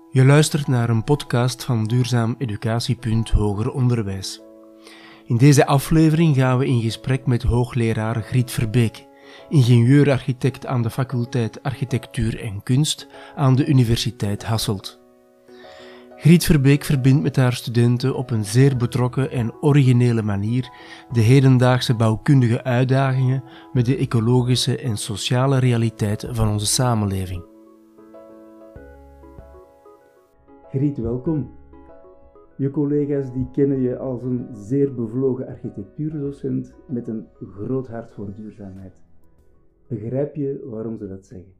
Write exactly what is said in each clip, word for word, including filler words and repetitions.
Je luistert naar een podcast van Duurzaam Educatie. Hoger Onderwijs. In deze aflevering gaan we in gesprek met hoogleraar Griet Verbeek, ingenieur-architect aan de faculteit Architectuur en Kunst aan de Universiteit Hasselt. Griet Verbeek verbindt met haar studenten op een zeer betrokken en originele manier de hedendaagse bouwkundige uitdagingen met de ecologische en sociale realiteit van onze samenleving. Griet, welkom. Je collega's die kennen je als een zeer bevlogen architectuurdocent met een groot hart voor duurzaamheid. Begrijp je waarom ze dat zeggen?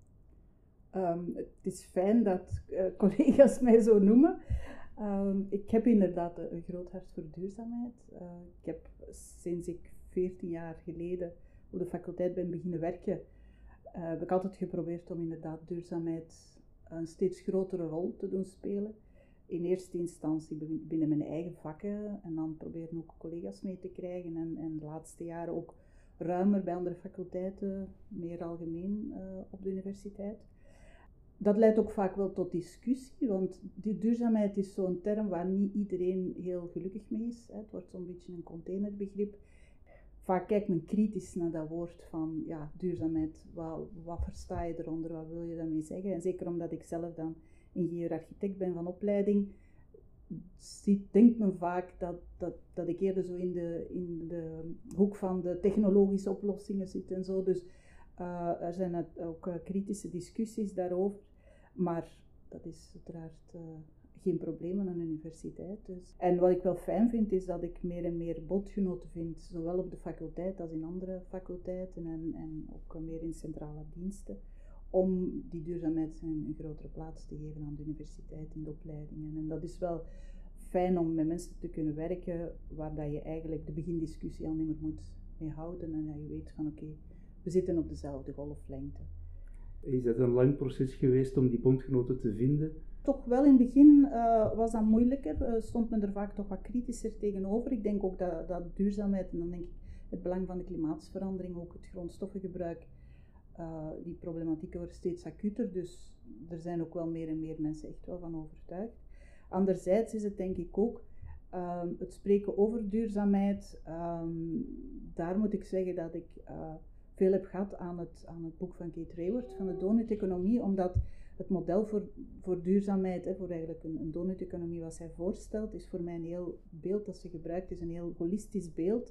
Um, het is fijn dat uh, collega's mij zo noemen. Um, ik heb inderdaad een groot hart voor duurzaamheid. Uh, ik heb sinds ik veertien jaar geleden op de faculteit ben beginnen werken, uh, heb ik altijd geprobeerd om inderdaad duurzaamheid een steeds grotere rol te doen spelen. In eerste instantie binnen mijn eigen vakken en dan proberen ook collega's mee te krijgen en, en de laatste jaren ook ruimer bij andere faculteiten, meer algemeen uh, op de universiteit. Dat leidt ook vaak wel tot discussie, want die duurzaamheid is zo'n term waar niet iedereen heel gelukkig mee is. Het wordt zo'n beetje een containerbegrip. Vaak kijkt men kritisch naar dat woord van ja, duurzaamheid. Wat, wat versta je eronder, wat wil je daarmee zeggen? En zeker omdat ik zelf dan ingenieur-architect ben van opleiding, ziet, denkt men vaak dat, dat, dat ik eerder zo in de, in de hoek van de technologische oplossingen zit en zo. Dus uh, er zijn ook uh, kritische discussies daarover, maar dat is uiteraard uh, geen probleem aan een universiteit. Dus. En wat ik wel fijn vind, is dat ik meer en meer bondgenoten vind, zowel op de faculteit als in andere faculteiten en, en ook meer in centrale diensten, om die duurzaamheid een, een grotere plaats te geven aan de universiteit in de opleidingen. En dat is wel fijn om met mensen te kunnen werken waar dat je eigenlijk de begindiscussie al niet meer moet mee houden en dat je weet van oké, okay, we zitten op dezelfde golflengte. Is dat een lang proces geweest om die bondgenoten te vinden? Toch wel, in het begin uh, was dat moeilijker, uh, stond men er vaak toch wat kritischer tegenover. Ik denk ook dat, dat duurzaamheid, en dan denk ik het belang van de klimaatsverandering, ook het grondstoffengebruik, uh, die problematieken wordt steeds acuter, dus er zijn ook wel meer en meer mensen echt wel van overtuigd. Anderzijds is het denk ik ook uh, het spreken over duurzaamheid, um, daar moet ik zeggen dat ik uh, veel heb gehad aan het, aan het boek van Kate Raworth, van de donut-economie, omdat het model voor, voor duurzaamheid, hè, voor eigenlijk een, een donut-economie wat zij voorstelt, is voor mij een heel beeld dat ze gebruikt, is een heel holistisch beeld,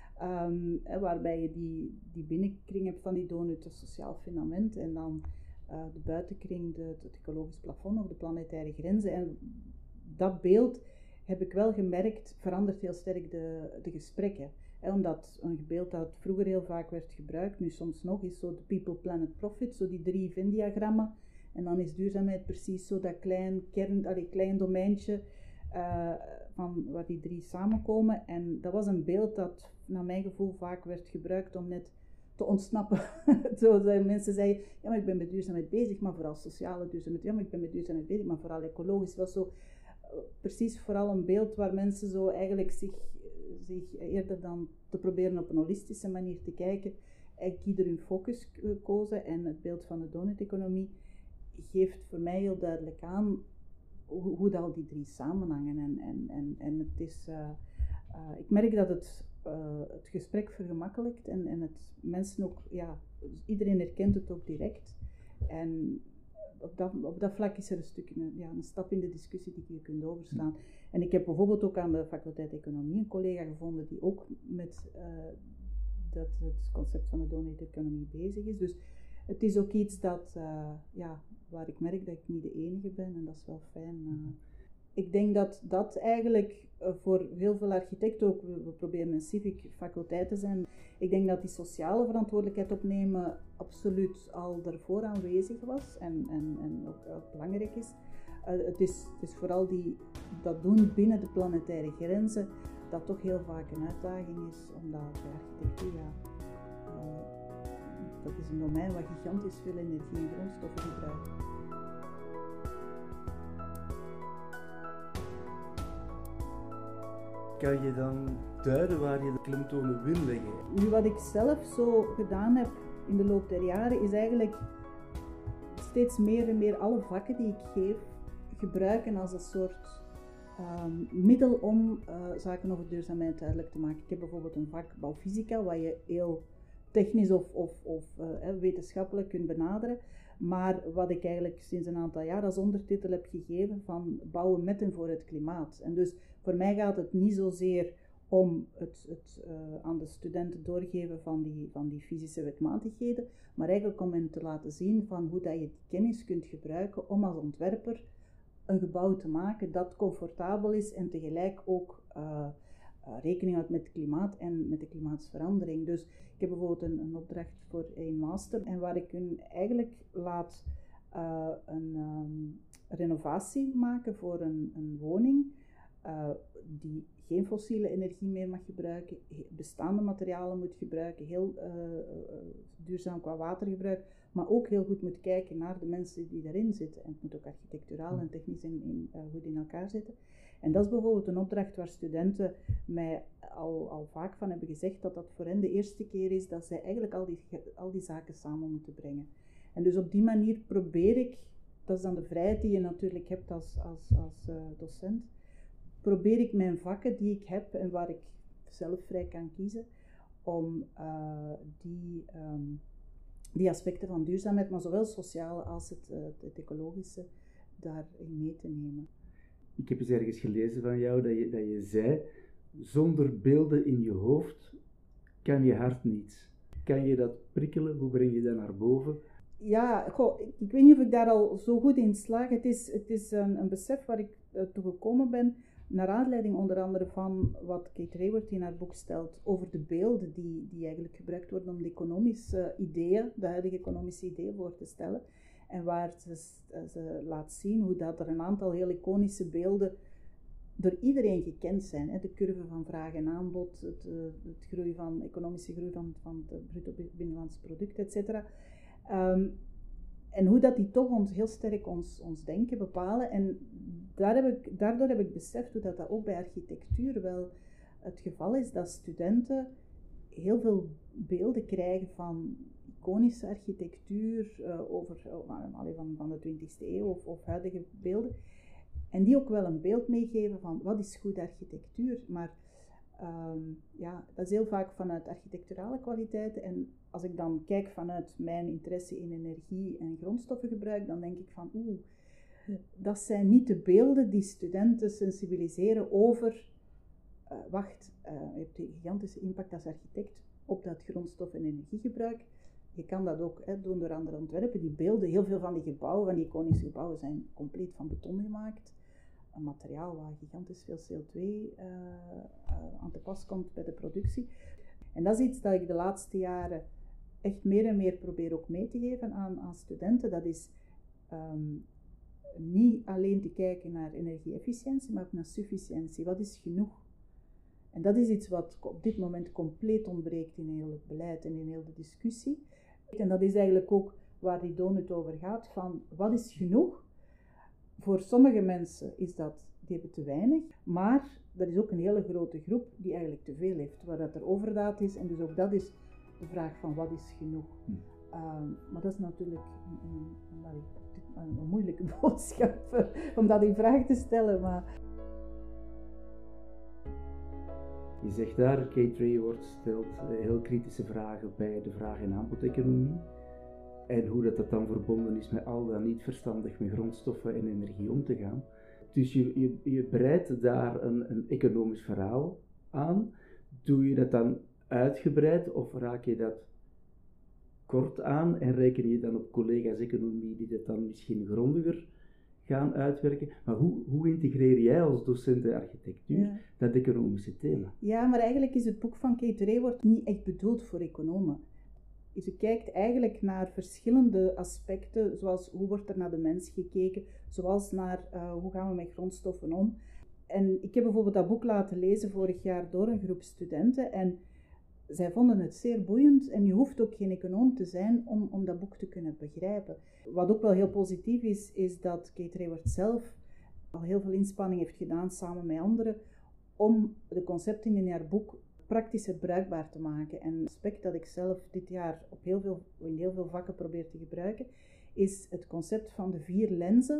um, hè, waarbij je die, die binnenkring hebt van die donut, het sociaal fundament, en dan uh, de buitenkring, de, het ecologisch plafond of de planetaire grenzen. En dat beeld, heb ik wel gemerkt, verandert heel sterk de, de gesprekken. Hè, omdat een beeld dat vroeger heel vaak werd gebruikt, nu soms nog, is zo de people, planet, profit, zo die drie Venn-diagrammen. En dan is duurzaamheid precies zo dat klein, kern, allee, klein domeintje uh, van waar die drie samenkomen. En dat was een beeld dat naar mijn gevoel vaak werd gebruikt om net te ontsnappen. Zo dat mensen zeiden, ja maar ik ben met duurzaamheid bezig, maar vooral sociale duurzaamheid. Ja maar ik ben met duurzaamheid bezig, maar vooral ecologisch. Het was zo uh, precies vooral een beeld waar mensen zo eigenlijk zich, zich eerder dan te proberen op een holistische manier te kijken, eigenlijk ieder hun focus uh, kozen. En het beeld van de donut-economie geeft voor mij heel duidelijk aan hoe, hoe dat al die drie samenhangen. En, en, en, en het is, uh, uh, ik merk dat het, uh, het gesprek vergemakkelijkt en, en het mensen ook, ja, iedereen herkent het ook direct. En op dat, op dat vlak is er een stuk, een, ja, een stap in de discussie die je kunt overslaan. En ik heb bijvoorbeeld ook aan de faculteit Economie een collega gevonden die ook met uh, dat, het concept van de donut-economie bezig is. Dus het is ook iets dat, uh, ja, waar ik merk dat ik niet de enige ben en dat is wel fijn. Uh. Ik denk dat dat eigenlijk uh, voor heel veel architecten ook, we, we proberen een civic faculteit te zijn. Ik denk dat die sociale verantwoordelijkheid opnemen absoluut al daarvoor aanwezig was en, en, en ook uh, belangrijk is. Uh, het is. Het is vooral die, dat doen binnen de planetaire grenzen, dat toch heel vaak een uitdaging is, omdat bij architectuur, ja, uh, dat is een domein waar gigantisch veel energie en grondstoffen gebruikt. Kan je dan duiden waar je de klemtonen wil leggen? Nu, wat ik zelf zo gedaan heb in de loop der jaren, is eigenlijk steeds meer en meer alle vakken die ik geef, gebruiken als een soort um, middel om uh, zaken over duurzaamheid duidelijk te maken. Ik heb bijvoorbeeld een vak bouwfysica, waar je heel technisch of, of, of uh, wetenschappelijk kunt benaderen. Maar wat ik eigenlijk sinds een aantal jaar als ondertitel heb gegeven van bouwen met en voor het klimaat. En dus voor mij gaat het niet zozeer om het, het uh, aan de studenten doorgeven van die, van die fysische wetmatigheden, maar eigenlijk om hen te laten zien van hoe dat je die kennis kunt gebruiken om als ontwerper een gebouw te maken dat comfortabel is en tegelijk ook uh, uh, rekening houdt met het klimaat en met de klimaatsverandering. Dus ik heb bijvoorbeeld een, een opdracht voor een master en waar ik hun eigenlijk laat uh, een um, renovatie maken voor een, een woning uh, die geen fossiele energie meer mag gebruiken, bestaande materialen moet gebruiken, heel uh, duurzaam qua watergebruik, maar ook heel goed moet kijken naar de mensen die daarin zitten. En het moet ook architecturaal en technisch in, in, uh, goed in elkaar zitten. En dat is bijvoorbeeld een opdracht waar studenten mij al, al vaak van hebben gezegd dat dat voor hen de eerste keer is dat zij eigenlijk al die, al die zaken samen moeten brengen. En dus op die manier probeer ik, dat is dan de vrijheid die je natuurlijk hebt als, als, als uh, docent, probeer ik mijn vakken die ik heb en waar ik zelf vrij kan kiezen, om uh, die, um, die aspecten van duurzaamheid, maar zowel sociale als het, uh, het ecologische, daarin mee te nemen. Ik heb eens ergens gelezen van jou dat je, dat je zei, zonder beelden in je hoofd kan je hart niets. Kan je dat prikkelen? Hoe breng je dat naar boven? Ja, goh, ik, ik weet niet of ik daar al zo goed in slaag. Het is, het is een, een besef waar ik uh, toe gekomen ben, naar aanleiding onder andere van wat Kate Raworth in haar boek stelt over de beelden die, die eigenlijk gebruikt worden om de economische ideeën, de huidige economische ideeën voor te stellen. En waar ze, ze laat zien hoe dat er een aantal heel iconische beelden door iedereen gekend zijn. Hè. De curve van vraag en aanbod, het, het groei van, economische groei van, van het bruto binnenlands product, et cetera. Um, en hoe dat die toch ons, heel sterk ons, ons denken bepalen. En daar heb ik, daardoor heb ik beseft hoe dat, dat ook bij architectuur wel het geval is, dat studenten heel veel beelden krijgen van iconische architectuur, uh, over, uh, van, van de twintigste eeuw of, of huidige beelden. En die ook wel een beeld meegeven van wat is goede architectuur. Maar um, ja, dat is heel vaak vanuit architecturale kwaliteiten. En als ik dan kijk vanuit mijn interesse in energie en grondstoffengebruik, dan denk ik van oeh, dat zijn niet de beelden die studenten sensibiliseren over, uh, wacht, uh, je hebt een gigantische impact als architect op dat grondstof- en energiegebruik. Je kan dat ook hè, doen door andere ontwerpen. Die beelden, heel veel van die gebouwen, van die iconische gebouwen, zijn compleet van beton gemaakt. Een materiaal waar gigantisch veel C O twee uh, uh, aan te pas komt bij de productie. En dat is iets dat ik de laatste jaren echt meer en meer probeer ook mee te geven aan, aan studenten. Dat is um, niet alleen te kijken naar energie-efficiëntie, maar ook naar sufficiëntie. Wat is genoeg? En dat is iets wat op dit moment compleet ontbreekt in heel het beleid en in heel de discussie. En dat is eigenlijk ook waar die donut over gaat, van wat is genoeg? Voor sommige mensen is dat, die hebben te weinig, maar er is ook een hele grote groep die eigenlijk te veel heeft, waar dat er overdaad is. En dus ook dat is de vraag van wat is genoeg? Hm. Um, maar dat is natuurlijk een, een, een, een moeilijke boodschap om dat in vraag te stellen. Maar je zegt daar, Kate Raworth stelt heel kritische vragen bij de vraag- en aanbodeconomie. En hoe dat, dat dan verbonden is met al dan niet verstandig met grondstoffen en energie om te gaan. Dus je, je, je breidt daar een, een economisch verhaal aan. Doe je dat dan uitgebreid of raak je dat kort aan en reken je dan op collega's economie die dat dan misschien grondiger gaan uitwerken? Maar hoe, hoe integreer jij als docent in architectuur ja. dat economische thema? Ja, maar eigenlijk is het boek van Kate Raworth niet echt bedoeld voor economen. Ze kijkt eigenlijk naar verschillende aspecten, zoals hoe wordt er naar de mens gekeken, zoals naar uh, hoe gaan we met grondstoffen om. En ik heb bijvoorbeeld dat boek laten lezen vorig jaar door een groep studenten en zij vonden het zeer boeiend en je hoeft ook geen econoom te zijn om, om dat boek te kunnen begrijpen. Wat ook wel heel positief is, is dat Kate Raworth zelf al heel veel inspanning heeft gedaan samen met anderen om de concepten in haar boek praktisch bruikbaar te maken. En een aspect dat ik zelf dit jaar op heel veel, in heel veel vakken probeer te gebruiken, is het concept van de vier lenzen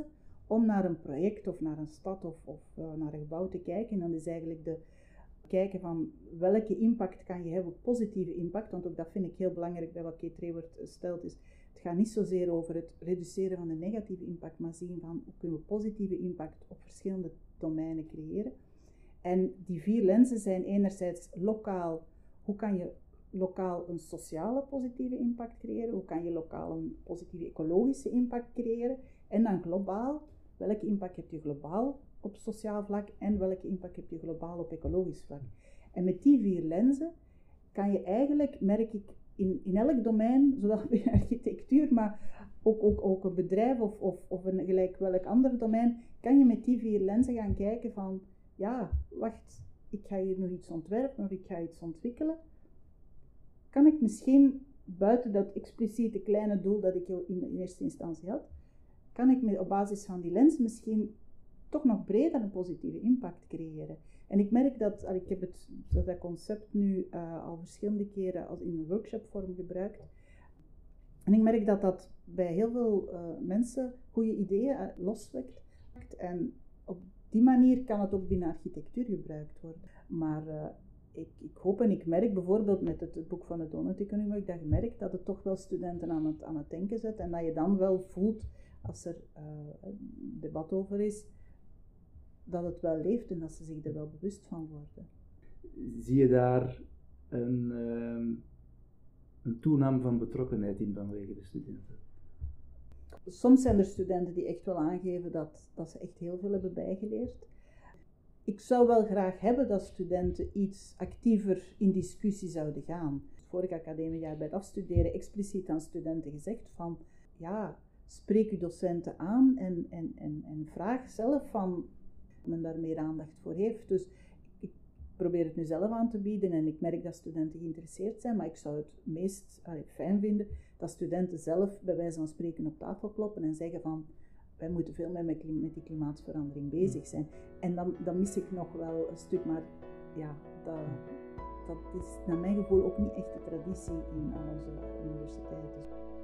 om naar een project of naar een stad of, of uh, naar een gebouw te kijken. En dan is eigenlijk de kijken van welke impact kan je hebben, positieve impact, want ook dat vind ik heel belangrijk bij wat Kate Raworth stelt, is het gaat niet zozeer over het reduceren van de negatieve impact, maar zien van hoe kunnen we positieve impact op verschillende domeinen creëren. En die vier lenzen zijn enerzijds lokaal, hoe kan je lokaal een sociale positieve impact creëren, hoe kan je lokaal een positieve ecologische impact creëren, en dan globaal, welke impact heb je globaal op sociaal vlak en welke impact heb je globaal op ecologisch vlak. En met die vier lenzen kan je eigenlijk, merk ik, in, in elk domein, zowel in architectuur, maar ook, ook, ook een bedrijf of, of, of een gelijk welk ander domein, kan je met die vier lenzen gaan kijken van, ja, wacht, ik ga hier nog iets ontwerpen of ik ga iets ontwikkelen. Kan ik misschien, buiten dat expliciete kleine doel dat ik in, in eerste instantie had, kan ik met, op basis van die lens misschien toch nog breder een positieve impact creëren. En ik merk dat, ik heb het, dat concept nu uh, al verschillende keren als in een workshopvorm gebruikt. En ik merk dat dat bij heel veel uh, mensen goede ideeën uh, loswekt. En op die manier kan het ook binnen architectuur gebruikt worden. Maar uh, ik, ik hoop en ik merk bijvoorbeeld met het, het boek van de donut-economie, heb ik dat gemerkt, dat het toch wel studenten aan het, aan het denken zet. En dat je dan wel voelt, als er uh, een debat over is, dat het wel leeft en dat ze zich er wel bewust van worden. Zie je daar een, um, een toename van betrokkenheid in vanwege de studenten? Soms zijn er studenten die echt wel aangeven dat, dat ze echt heel veel hebben bijgeleerd. Ik zou wel graag hebben dat studenten iets actiever in discussie zouden gaan. Vorig academiejaar bij het afstuderen expliciet aan studenten gezegd van, ja, spreek uw docenten aan en, en, en, en vraag zelf van men daar meer aandacht voor heeft. Dus ik probeer het nu zelf aan te bieden en ik merk dat studenten geïnteresseerd zijn, maar ik zou het meest allee, fijn vinden dat studenten zelf bij wijze van spreken op tafel kloppen en zeggen van, wij moeten veel meer met, met die klimaatsverandering bezig zijn. En dan, dan mis ik nog wel een stuk, maar ja, dat, dat is naar mijn gevoel ook niet echt de traditie in aan onze universiteiten.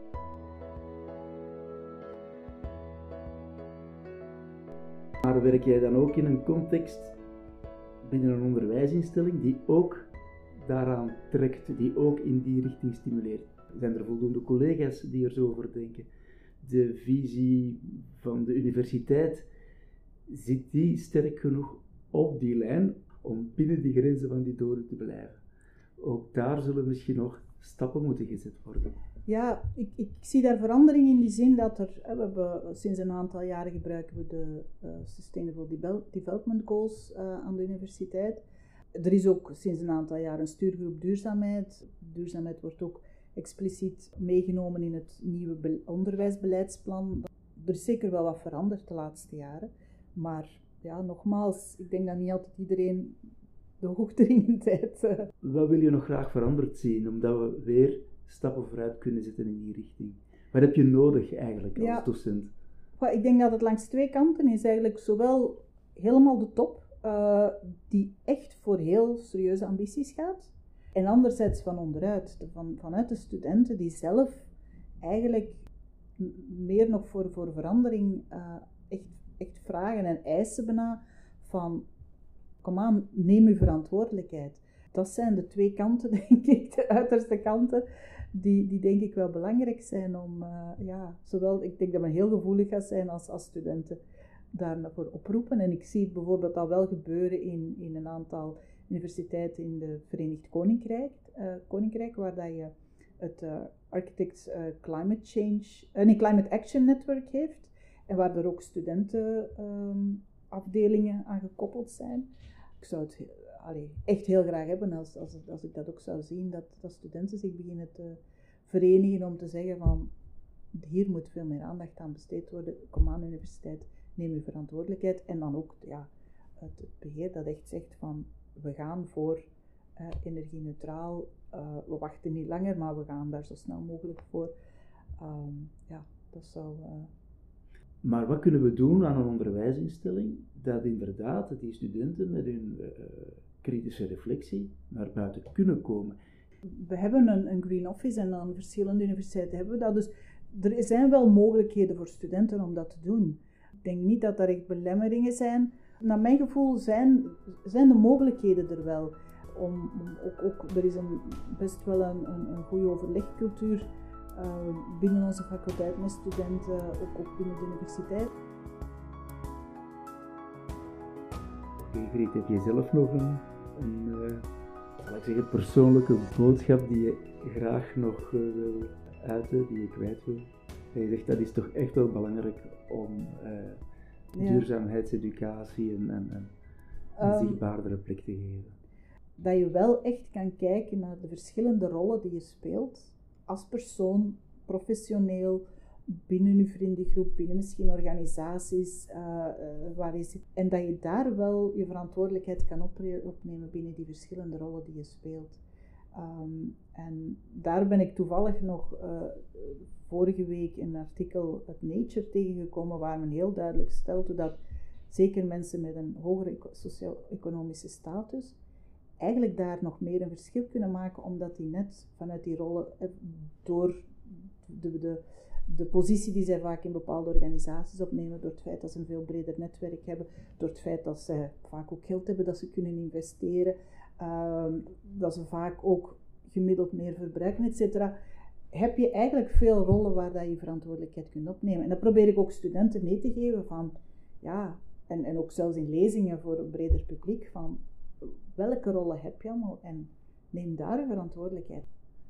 Maar werk jij dan ook in een context binnen een onderwijsinstelling die ook daaraan trekt, die ook in die richting stimuleert? Zijn er voldoende collega's die er zo over denken? De visie van de universiteit, zit die sterk genoeg op die lijn om binnen die grenzen van die doden te blijven? Ook daar zullen misschien nog stappen moeten gezet worden. Ja, ik, ik zie daar verandering in die zin dat er, we hebben sinds een aantal jaren gebruiken we de uh, Sustainable Development Goals uh, aan de universiteit. Er is ook sinds een aantal jaar een stuurgroep duurzaamheid. Duurzaamheid wordt ook expliciet meegenomen in het nieuwe be- onderwijsbeleidsplan. Er is zeker wel wat veranderd de laatste jaren, maar ja, nogmaals, ik denk dat niet altijd iedereen de hoogdringendheid... Uh... Wat wil je nog graag veranderd zien, omdat we weer stappen vooruit kunnen zetten in die richting? Wat heb je nodig eigenlijk als ja, docent? Ik denk dat het langs twee kanten is. Eigenlijk zowel helemaal de top, uh, die echt voor heel serieuze ambities gaat. En anderzijds van onderuit, de, van, vanuit de studenten die zelf eigenlijk meer nog voor, voor verandering uh, echt, echt vragen en eisen bijna van, kom aan, neem uw verantwoordelijkheid. Dat zijn de twee kanten, denk ik, de uiterste kanten, die, die denk ik wel belangrijk zijn om, uh, ja, zowel, ik denk dat men heel gevoelig gaat zijn als, als studenten daarvoor oproepen. En ik zie het bijvoorbeeld al wel gebeuren in, in een aantal universiteiten in de Verenigd Koninkrijk, uh, Koninkrijk waar dat je het uh, Architects uh, Climate Change, uh, nee, Climate Action Network heeft en waar er ook studentenafdelingen um, aan gekoppeld zijn. Ik zou het allee, echt heel graag hebben als, als, als ik dat ook zou zien, dat, dat studenten zich beginnen te verenigen om te zeggen van, hier moet veel meer aandacht aan besteed worden, kom aan universiteit, neem uw verantwoordelijkheid. En dan ook ja, het, het beheer dat echt zegt van, we gaan voor uh, energie-neutraal, uh, we wachten niet langer, maar we gaan daar zo snel mogelijk voor. Um, ja, dat zou... Uh... Maar wat kunnen we doen aan een onderwijsinstelling dat inderdaad die studenten met hun uh, kritische reflectie naar buiten kunnen komen? We hebben een, een Green Office en aan verschillende universiteiten hebben we dat. Dus er zijn wel mogelijkheden voor studenten om dat te doen. denk niet dat er echt belemmeringen zijn. Naar mijn gevoel zijn, zijn de mogelijkheden er wel. Om, om ook, ook, er is een, best wel een, een, een goede overlegcultuur uh, binnen onze faculteit met studenten, ook, ook binnen de universiteit. Okay, Griet, heb je zelf nog een, een uh, zal ik zeggen, persoonlijke boodschap die je graag nog uh, wil uiten, die je kwijt wil? En je zegt dat is toch echt wel belangrijk om uh, ja. duurzaamheidseducatie een, een, een, een um, zichtbaardere plek te geven. Dat je wel echt kan kijken naar de verschillende rollen die je speelt, als persoon, professioneel, binnen je vriendengroep, binnen misschien organisaties, uh, uh, waar je zit. En dat je daar wel je verantwoordelijkheid kan opnemen binnen die verschillende rollen die je speelt. Um, en daar ben ik toevallig nog uh, vorige week een artikel uit Nature tegengekomen waar men heel duidelijk stelde dat zeker mensen met een hogere socio-economische status eigenlijk daar nog meer een verschil kunnen maken, omdat die net vanuit die rollen door de, de, de positie die zij vaak in bepaalde organisaties opnemen, door het feit dat ze een veel breder netwerk hebben, door het feit dat ze vaak ook geld hebben dat ze kunnen investeren, uh, dat ze vaak ook gemiddeld meer verbruiken, et cetera, heb je eigenlijk veel rollen waar dat je verantwoordelijkheid kunt opnemen. En dat probeer ik ook studenten mee te geven van, ja, en, en ook zelfs in lezingen voor een breder publiek, van welke rollen heb je allemaal en neem daar een verantwoordelijkheid.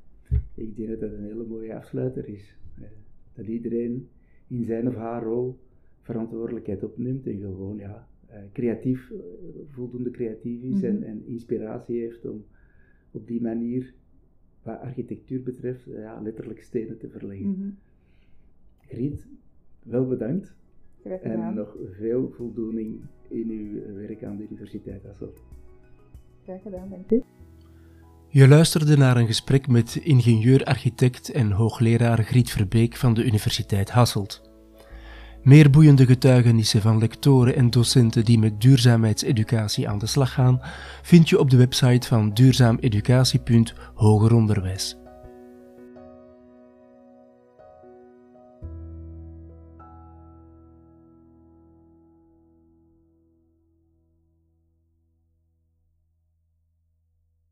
Ik denk dat dat een hele mooie afsluiter is. Dat iedereen in zijn of haar rol verantwoordelijkheid opneemt en gewoon ja, creatief, voldoende creatief is mm-hmm. en, en inspiratie heeft om op die manier, wat architectuur betreft, ja, letterlijk stenen te verleggen. Mm-hmm. Griet, wel bedankt. En nog veel voldoening in uw werk aan de Universiteit Hasselt. Graag gedaan, dank u. Je luisterde naar een gesprek met ingenieur, architect en hoogleraar Griet Verbeek van de Universiteit Hasselt. Meer boeiende getuigenissen van lectoren en docenten die met duurzaamheidseducatie aan de slag gaan, vind je op de website van duurzaameducatie punt hogeronderwijs.